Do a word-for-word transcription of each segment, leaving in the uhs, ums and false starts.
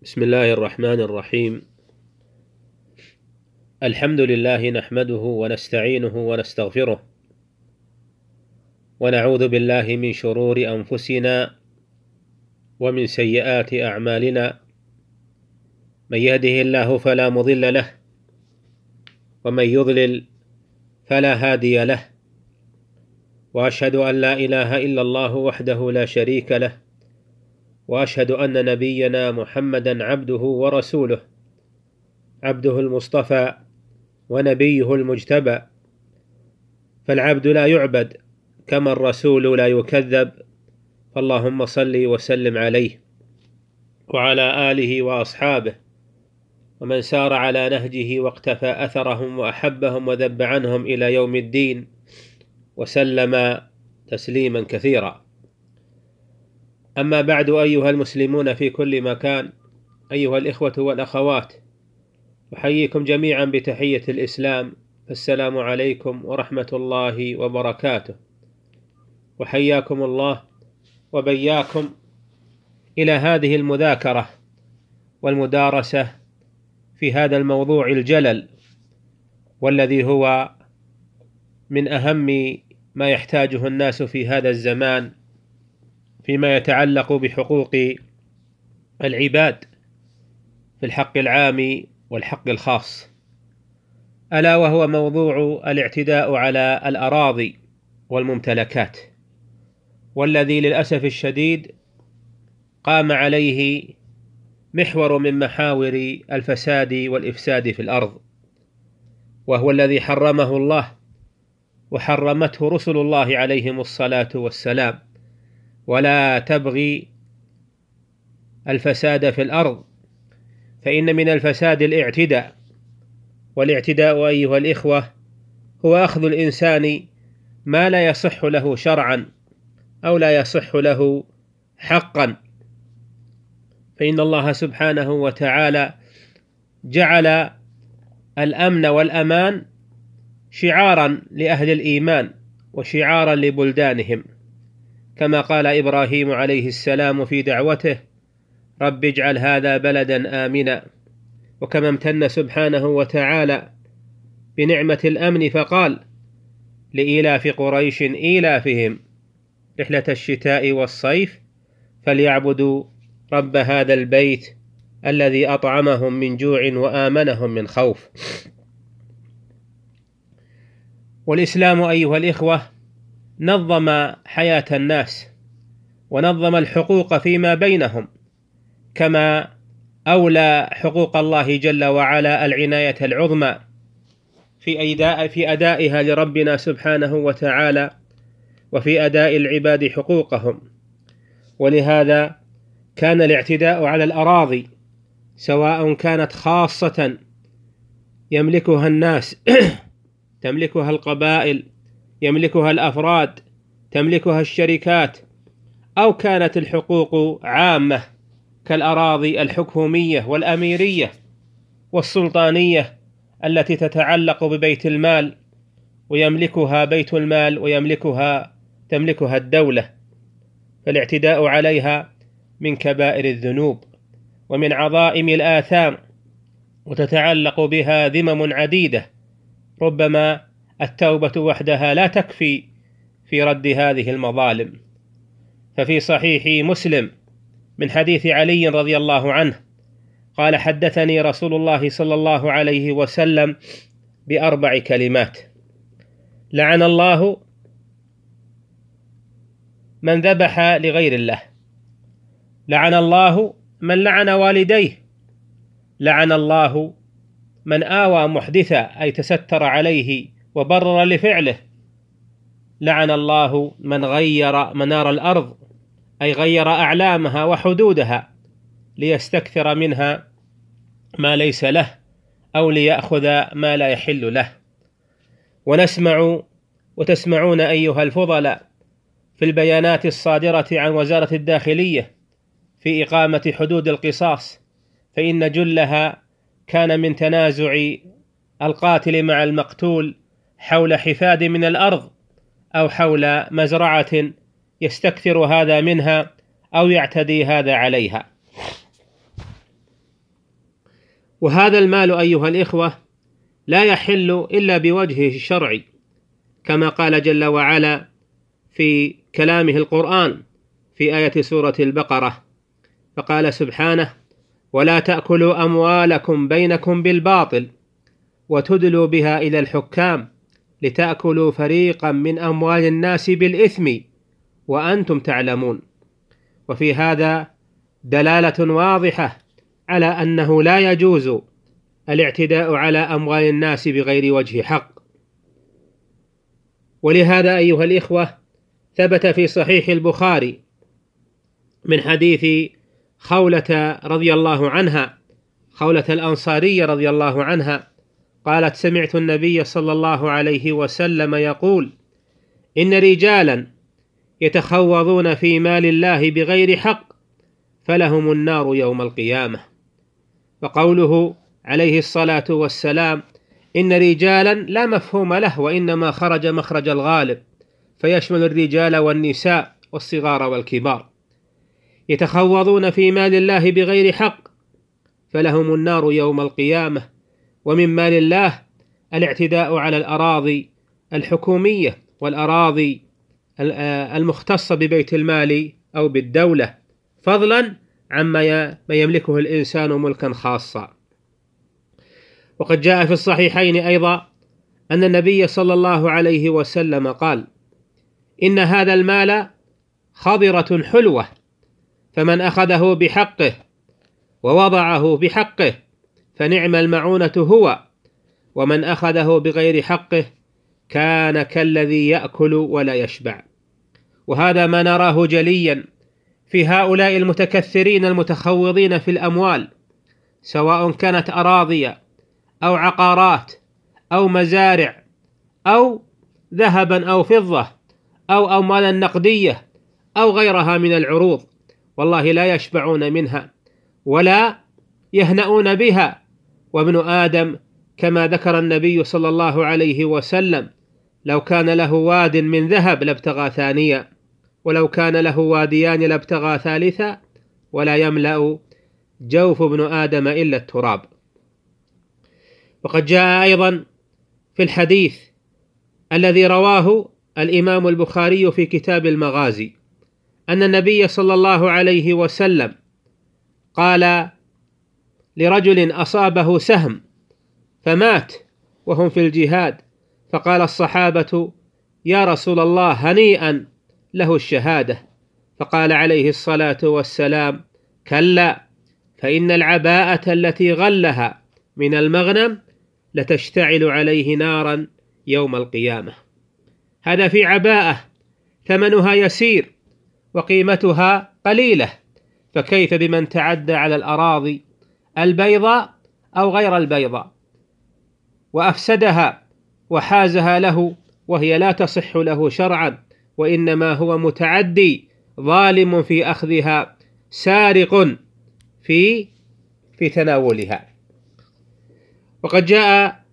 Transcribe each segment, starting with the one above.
بسم الله الرحمن الرحيم. الحمد لله نحمده ونستعينه ونستغفره ونعوذ بالله من شرور أنفسنا ومن سيئات أعمالنا، من يهده الله فلا مضل له ومن يضلل فلا هادي له، وأشهد أن لا إله إلا الله وحده لا شريك له، وأشهد أن نبينا محمدا عبده ورسوله، عبده المصطفى ونبيه المجتبى، فالعبد لا يعبد كما الرسول لا يكذب، فاللهم صل وسلم عليه وعلى آله وأصحابه ومن سار على نهجه واقتفى أثرهم وأحبهم وذب عنهم إلى يوم الدين وسلم تسليما كثيرا. أما بعد، أيها المسلمون في كل مكان، أيها الإخوة والأخوات، أحييكم جميعا بتحية الإسلام، السلام عليكم ورحمة الله وبركاته، وحياكم الله وبياكم إلى هذه المذاكرة والمدارسة في هذا الموضوع الجلل، والذي هو من أهم ما يحتاجه الناس في هذا الزمان فيما يتعلق بحقوق العباد في الحق العام والحق الخاص، ألا وهو موضوع الاعتداء على الأراضي والممتلكات، والذي للأسف الشديد قام عليه محور من محاور الفساد والإفساد في الأرض، وهو الذي حرمه الله وحرمته رسل الله عليهم الصلاة والسلام. ولا تبغي الفساد في الأرض، فإن من الفساد الاعتداء، والاعتداء أيها الإخوة هو أخذ الإنسان ما لا يصح له شرعا أو لا يصح له حقا، فإن الله سبحانه وتعالى جعل الأمن والأمان شعارا لأهل الإيمان وشعارا لبلدانهم، كما قال إبراهيم عليه السلام في دعوته: رب اجعل هذا بلدا آمنا. وكما امتن سبحانه وتعالى بنعمة الأمن فقال: لإيلاف قريش إيلافهم رحلة الشتاء والصيف فليعبدوا رب هذا البيت الذي أطعمهم من جوع وآمنهم من خوف. والإسلام أيها الإخوة نظم حياة الناس ونظم الحقوق فيما بينهم، كما أولى حقوق الله جل وعلا العناية العظمى في أداء في أدائها لربنا سبحانه وتعالى، وفي أداء العباد حقوقهم. ولهذا كان الاعتداء على الأراضي، سواء كانت خاصة يملكها الناس تملكها القبائل، يملكها الأفراد، تملكها الشركات، أو كانت الحقوق عامة كالأراضي الحكومية والأميرية والسلطانية التي تتعلق ببيت المال ويملكها بيت المال ويملكها تملكها الدولة، فالاعتداء عليها من كبائر الذنوب ومن عظائم الآثام، وتتعلق بها ذمم عديدة، ربما التوبة وحدها لا تكفي في رد هذه المظالم. ففي صحيح مسلم من حديث علي رضي الله عنه قال: حدثني رسول الله صلى الله عليه وسلم بأربع كلمات: لعن الله من ذبح لغير الله، لعن الله من لعن والديه، لعن الله من آوى محدثا أي تستر عليه وبرر لفعله، لعن الله من غير منار الأرض أي غير أعلامها وحدودها ليستكثر منها ما ليس له أو ليأخذ ما لا يحل له. ونسمع وتسمعون أيها الفضلاء في البيانات الصادرة عن وزارة الداخلية في إقامة حدود القصاص، فإن جلها كان من تنازع القاتل مع المقتول حول حفاد من الأرض أو حول مزرعة يستكثر هذا منها أو يعتدي هذا عليها. وهذا المال أيها الإخوة لا يحل إلا بوجهه الشرعي، كما قال جل وعلا في كلامه القرآن في آية سورة البقرة، فقال سبحانه: ولا تأكلوا أموالكم بينكم بالباطل وتدلوا بها إلى الحكام لتأكلوا فريقا من أموال الناس بالإثم وأنتم تعلمون. وفي هذا دلالة واضحة على أنه لا يجوز الاعتداء على أموال الناس بغير وجه حق. ولهذا أيها الإخوة ثبت في صحيح البخاري من حديث خولة رضي الله عنها، خولة الأنصارية رضي الله عنها، قالت: سمعت النبي صلى الله عليه وسلم يقول: إن رجالا يتخوضون في مال الله بغير حق فلهم النار يوم القيامة. وقوله عليه الصلاة والسلام إن رجالا لا مفهوم له، وإنما خرج مخرج الغالب، فيشمل الرجال والنساء والصغار والكبار. يتخوضون في مال الله بغير حق فلهم النار يوم القيامة. ومن مال الله الاعتداء على الأراضي الحكومية والأراضي المختصة ببيت المال أو بالدولة، فضلا عما يملكه الإنسان ملكا خاصا. وقد جاء في الصحيحين أيضا أن النبي صلى الله عليه وسلم قال: إن هذا المال خضرة حلوة، فمن أخذه بحقه ووضعه بحقه فنعم المعونة هو، ومن أخذه بغير حقه كان كالذي يأكل ولا يشبع. وهذا ما نراه جليا في هؤلاء المتكثرين المتخوضين في الأموال، سواء كانت أراضي أو عقارات أو مزارع أو ذهبا أو فضة أو أموالا نقدية أو غيرها من العروض، والله لا يشبعون منها ولا يهنؤون بها. وابن آدم كما ذكر النبي صلى الله عليه وسلم: لو كان له واد من ذهب لابتغى ثانيا، ولو كان له واديان لابتغى ثالثا، ولا يملأ جوف ابن آدم إلا التراب. وقد جاء أيضا في الحديث الذي رواه الإمام البخاري في كتاب المغازي أن النبي صلى الله عليه وسلم قال لرجل أصابه سهم فمات وهم في الجهاد، فقال الصحابة: يا رسول الله هنيئا له الشهادة. فقال عليه الصلاة والسلام: كلا، فإن العباءة التي غلها من المغنم لتشتعل عليه نارا يوم القيامة. هذا في عباءة ثمنها يسير وقيمتها قليلة، فكيف بمن تعدى على الأراضي البيضاء أو غير البيضاء وأفسدها وحازها له وهي لا تصح له شرعا، وإنما هو متعدي ظالم في أخذها سارق في في تناولها. وقد جاء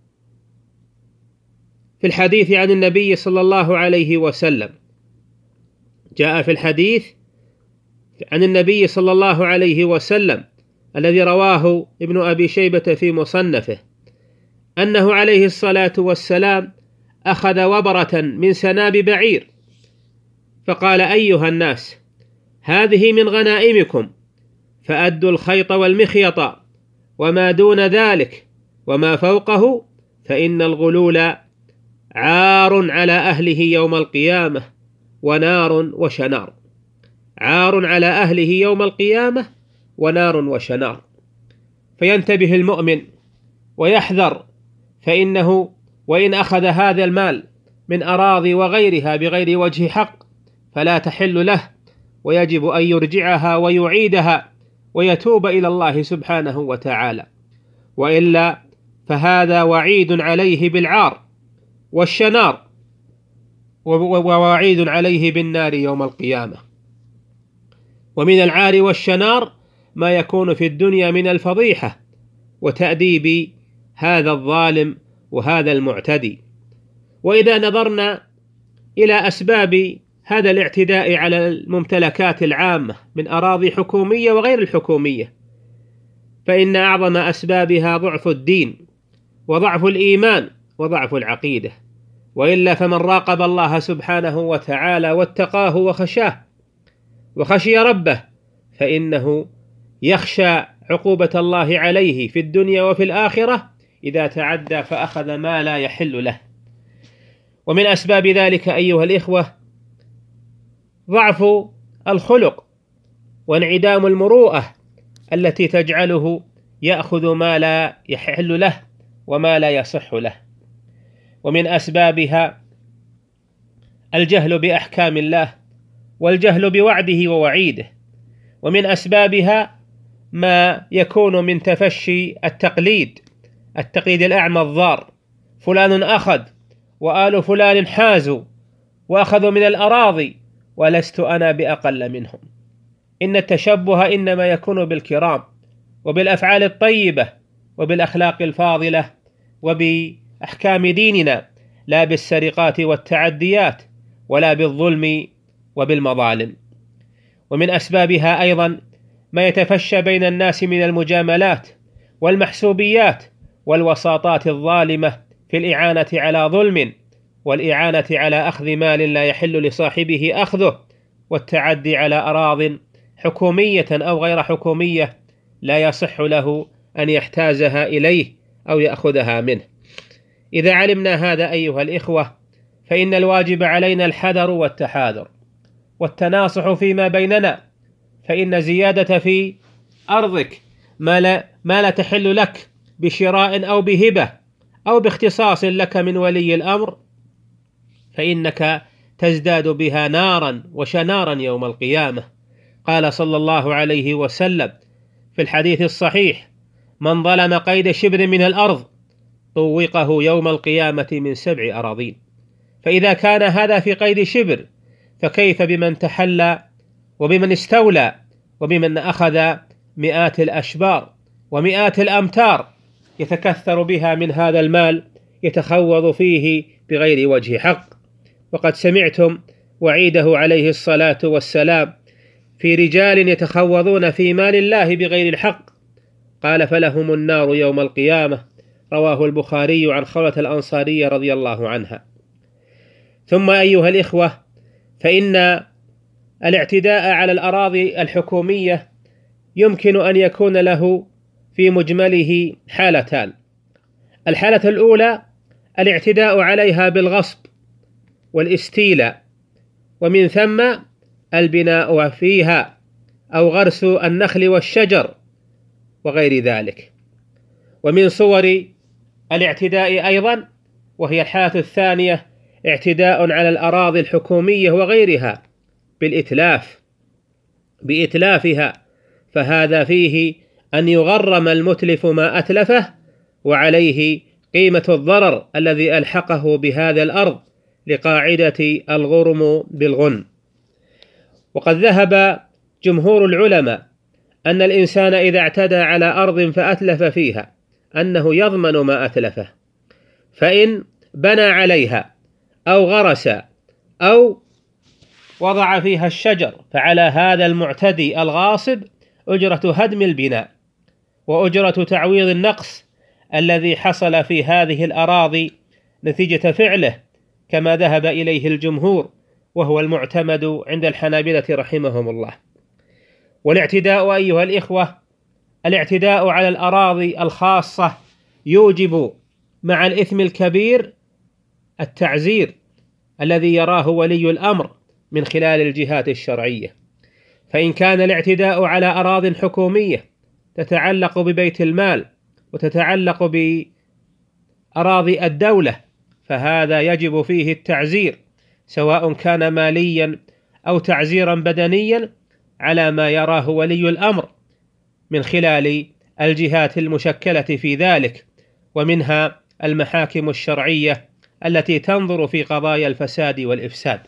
في الحديث عن النبي صلى الله عليه وسلم جاء في الحديث عن النبي صلى الله عليه وسلم الذي رواه ابن أبي شيبة في مصنفه أنه عليه الصلاة والسلام أخذ وبرة من سناب بعير فقال: أيها الناس، هذه من غنائمكم، فأدوا الخيط والمخيط وما دون ذلك وما فوقه، فإن الغلول عار على أهله يوم القيامة ونار وشنار. عار على أهله يوم القيامة ونار وشنار. فينتبه المؤمن ويحذر، فإنه وإن أخذ هذا المال من أراضي وغيرها بغير وجه حق فلا تحل له، ويجب أن يرجعها ويعيدها ويتوب إلى الله سبحانه وتعالى، وإلا فهذا وعيد عليه بالعار والشنار، ووعيد عليه بالنار يوم القيامة. ومن العار والشنار ما يكون في الدنيا من الفضيحة وتأديب هذا الظالم وهذا المعتدي. وإذا نظرنا إلى أسباب هذا الاعتداء على الممتلكات العامة من أراضي حكومية وغير الحكومية، فإن أعظم أسبابها ضعف الدين وضعف الإيمان وضعف العقيدة، وإلا فمن راقب الله سبحانه وتعالى واتقاه وخشاه وخشي ربه فإنه يخشى عقوبة الله عليه في الدنيا وفي الآخرة إذا تعدى فأخذ ما لا يحل له. ومن أسباب ذلك أيها الإخوة ضعف الخلق وانعدام المروءة التي تجعله يأخذ ما لا يحل له وما لا يصح له. ومن أسبابها الجهل بأحكام الله والجهل بوعده ووعيده. ومن أسبابها ما يكون من تفشي التقليد التقليد الأعمى الضار، فلان أخذ وآل فلان حازوا وأخذوا من الأراضي ولست أنا بأقل منهم. إن التشبه إنما يكون بالكرام وبالأفعال الطيبة وبالأخلاق الفاضلة وبأحكام ديننا، لا بالسرقات والتعديات ولا بالظلم وبالمظالم. ومن أسبابها أيضا ما يتفشى بين الناس من المجاملات والمحسوبيات والوساطات الظالمة في الإعانة على ظلم والإعانة على أخذ مال لا يحل لصاحبه أخذه، والتعدي على أراضٍ حكومية أو غير حكومية لا يصح له أن يحتازها إليه أو يأخذها منه. إذا علمنا هذا أيها الإخوة فإن الواجب علينا الحذر والتحاذر والتناصح فيما بيننا، فإن زيادة في أرضك ما لا, ما لا تحل لك بشراء أو بهبة أو باختصاص لك من ولي الأمر فإنك تزداد بها نارا وشنارا يوم القيامة. قال صلى الله عليه وسلم في الحديث الصحيح: من ظلم قيد شبر من الأرض طوقه يوم القيامة من سبع أراضين. فإذا كان هذا في قيد شبر فكيف بمن تحلى وبمن استولى وبمن أخذ مئات الأشبار ومئات الأمتار يتكثر بها من هذا المال يتخوض فيه بغير وجه حق. وقد سمعتم وعيده عليه الصلاة والسلام في رجال يتخوضون في مال الله بغير الحق، قال: فلهم النار يوم القيامة. رواه البخاري عن خولة الأنصارية رضي الله عنها. ثم أيها الإخوة فإن الاعتداء على الأراضي الحكومية يمكن أن يكون له في مجمله حالتان: الحالة الأولى الاعتداء عليها بالغصب والاستيلاء، ومن ثم البناء فيها أو غرس النخل والشجر وغير ذلك. ومن صور الاعتداء أيضا وهي الحالة الثانية اعتداء على الأراضي الحكومية وغيرها بالإتلاف بإتلافها، فهذا فيه أن يغرم المتلف ما أتلفه وعليه قيمة الضرر الذي ألحقه بهذا الأرض لقاعدة الغرم بالغن. وقد ذهب جمهور العلماء أن الإنسان إذا اعتدى على أرض فأتلف فيها أنه يضمن ما أتلفه، فإن بنى عليها أو غرس أو وضع فيها الشجر فعلى هذا المعتدي الغاصب أجرة هدم البناء وأجرة تعويض النقص الذي حصل في هذه الأراضي نتيجة فعله، كما ذهب إليه الجمهور وهو المعتمد عند الحنابلة رحمهم الله. والاعتداء أيها الإخوة الاعتداء على الأراضي الخاصة يوجب مع الإثم الكبير التعزير الذي يراه ولي الأمر من خلال الجهات الشرعية. فإن كان الاعتداء على أراضٍ حكومية تتعلق ببيت المال وتتعلق بأراضي الدولة فهذا يجب فيه التعزير، سواء كان ماليا أو تعزيرا بدنيا على ما يراه ولي الأمر من خلال الجهات المشكلة في ذلك، ومنها المحاكم الشرعية التي تنظر في قضايا الفساد والإفساد.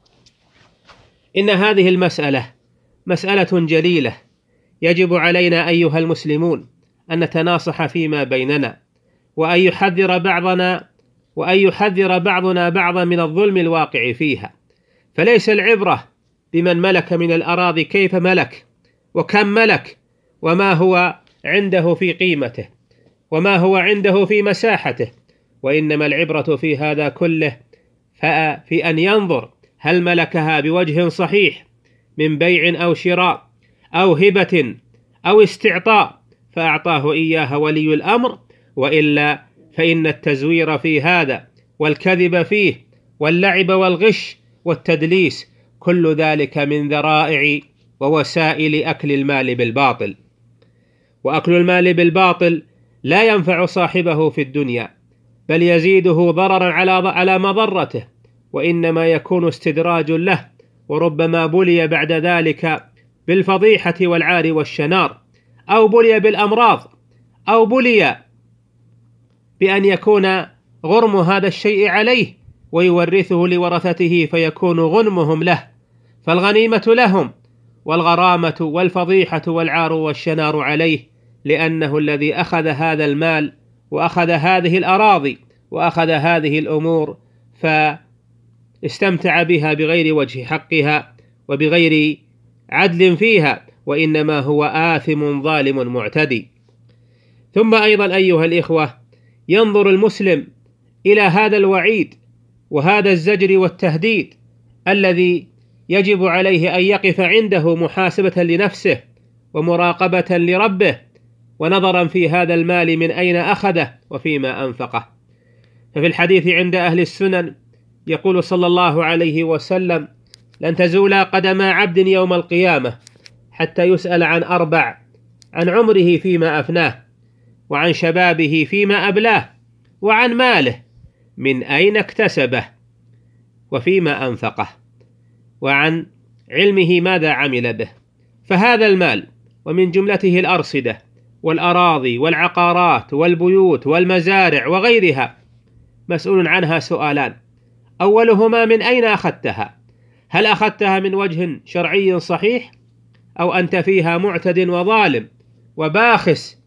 إن هذه المسألة مسألة جليلة يجب علينا أيها المسلمون أن نتناصح فيما بيننا، وأن يحذر بعضنا وأن يحذر بعضنا بعضا من الظلم الواقع فيها. فليس العبرة بمن ملك من الأراضي كيف ملك وكم ملك وما هو عنده في قيمته وما هو عنده في مساحته، وإنما العبرة في هذا كله في أن ينظر هل ملكها بوجه صحيح من بيع أو شراء أو هبة أو استعطاء فأعطاه إياها ولي الأمر، وإلا فإن التزوير في هذا والكذب فيه واللعب والغش والتدليس كل ذلك من ذرائع ووسائل أكل المال بالباطل. وأكل المال بالباطل لا ينفع صاحبه في الدنيا، بل يزيده ضررا على مضرته، وإنما يكون استدراج له، وربما بلي بعد ذلك بالفضيحة والعار والشنار، أو بلي بالأمراض، أو بلي بأن يكون غرم هذا الشيء عليه ويورثه لورثته فيكون غنمهم له، فالغنيمة لهم والغرامة والفضيحة والعار والشنار عليه، لأنه الذي أخذ هذا المال وأخذ هذه الأراضي وأخذ هذه الأمور فاستمتع بها بغير وجه حقها وبغير عدل فيها، وإنما هو آثم ظالم معتدي. ثم أيضا أيها الإخوة، ينظر المسلم إلى هذا الوعيد وهذا الزجر والتهديد الذي يجب عليه أن يقف عنده محاسبة لنفسه ومراقبة لربه، ونظرا في هذا المال من أين أخذه وفيما أنفقه. ففي الحديث عند أهل السنن يقول صلى الله عليه وسلم: لن تزول قدم عبد يوم القيامة حتى يسأل عن أربع: عن عمره فيما أفناه، وعن شبابه فيما أبلاه، وعن ماله من أين اكتسبه وفيما أنفقه، وعن علمه ماذا عمل به. فهذا المال ومن جملته الأرصدة والأراضي والعقارات والبيوت والمزارع وغيرها مسؤول عنها سؤالان: أولهما من أين أخذتها؟ هل أخذتها من وجه شرعي صحيح، أو أنت فيها معتد وظالم وباخس؟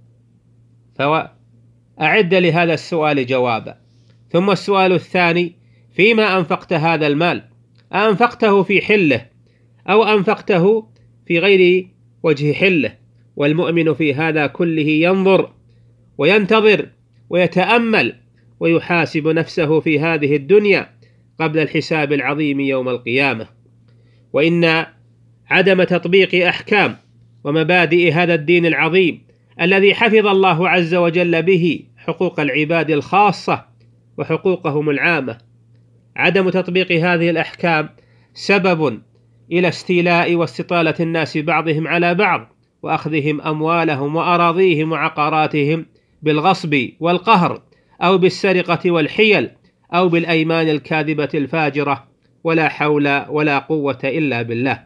فأعد لهذا السؤال جوابا. ثم السؤال الثاني: فيما أنفقت هذا المال؟ أنفقته في حله أو أنفقته في غير وجه حله؟ والمؤمن في هذا كله ينظر وينتظر ويتأمل ويحاسب نفسه في هذه الدنيا قبل الحساب العظيم يوم القيامة. وإن عدم تطبيق أحكام ومبادئ هذا الدين العظيم الذي حفظ الله عز وجل به حقوق العباد الخاصة وحقوقهم العامة، عدم تطبيق هذه الأحكام سبب إلى استيلاء واستطالة الناس بعضهم على بعض، وأخذهم أموالهم وأراضيهم وعقاراتهم بالغصب والقهر، أو بالسرقة والحيل، أو بالأيمان الكاذبة الفاجرة، ولا حول ولا قوة إلا بالله.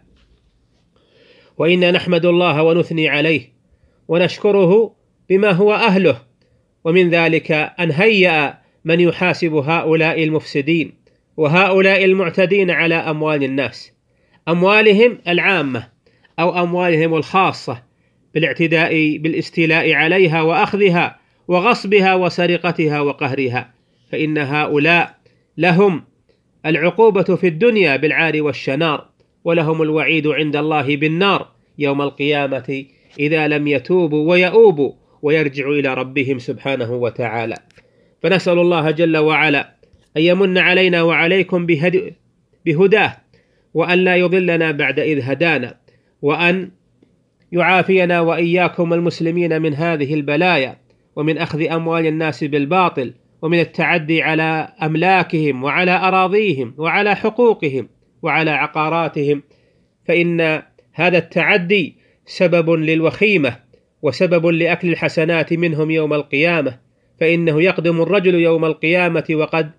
وإنا نحمد الله ونثني عليه ونشكره بما هو أهله، ومن ذلك أن هيأ من يحاسب هؤلاء المفسدين وهؤلاء المعتدين على أموال الناس، أموالهم العامة أو أموالهم الخاصة، بالاعتداء بالاستيلاء عليها وأخذها وغصبها وسرقتها وقهرها، فإن هؤلاء لهم العقوبة في الدنيا بالعار والشنار، ولهم الوعيد عند الله بالنار يوم القيامة إذا لم يتوبوا ويؤوبوا ويرجعوا إلى ربهم سبحانه وتعالى. فنسأل الله جل وعلا أن يمن علينا وعليكم بهداه، وأن لا يضلنا بعد إذ هدانا، وأن يعافينا وإياكم المسلمين من هذه البلايا، ومن أخذ أموال الناس بالباطل، ومن التعدي على أملاكهم وعلى أراضيهم وعلى حقوقهم وعلى عقاراتهم، فإن هذا التعدي سبب للوخيمة وسبب لأكل الحسنات منهم يوم القيامة. فإنه يقدم الرجل يوم القيامة وقد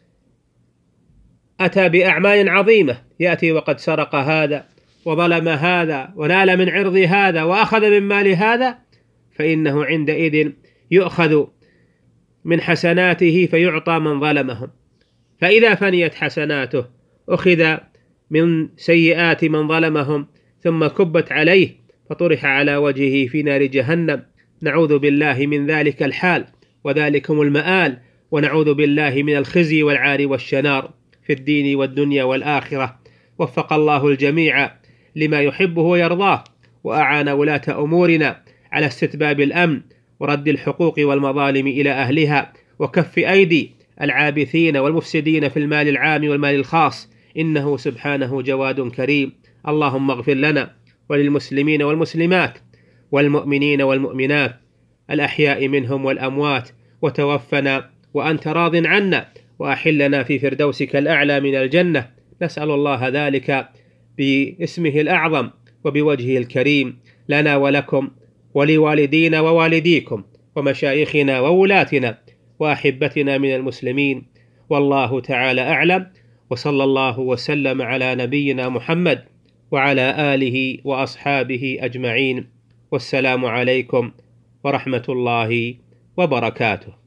أتى بأعمال عظيمة، يأتي وقد سرق هذا وظلم هذا ونال من عرض هذا وأخذ من مال هذا، فإنه عندئذ يؤخذ من حسناته فيعطى من ظلمهم، فإذا فنيت حسناته أخذ من سيئات من ظلمهم ثم كبت عليه فطرح على وجهه في نار جهنم. نعوذ بالله من ذلك الحال وذلكم المآل، ونعوذ بالله من الخزي والعار والشنار في الدين والدنيا والآخرة. وفق الله الجميع لما يحبه ويرضاه، وأعان ولاة أمورنا على استتباب الأمن ورد الحقوق والمظالم إلى أهلها، وكف أيدي العابثين والمفسدين في المال العام والمال الخاص، إنه سبحانه جواد كريم. اللهم اغفر لنا وللمسلمين والمسلمات والمؤمنين والمؤمنات الأحياء منهم والأموات، وتوفنا وأنت راض عنا، وأحلنا في فردوسك الأعلى من الجنة. نسأل الله ذلك باسمه الأعظم وبوجهه الكريم لنا ولكم ولوالدينا ووالديكم ومشايخنا وولاتنا وأحبتنا من المسلمين، والله تعالى أعلم، وصلى الله وسلم على نبينا محمد وعلى آله وأصحابه أجمعين، والسلام عليكم ورحمة الله وبركاته.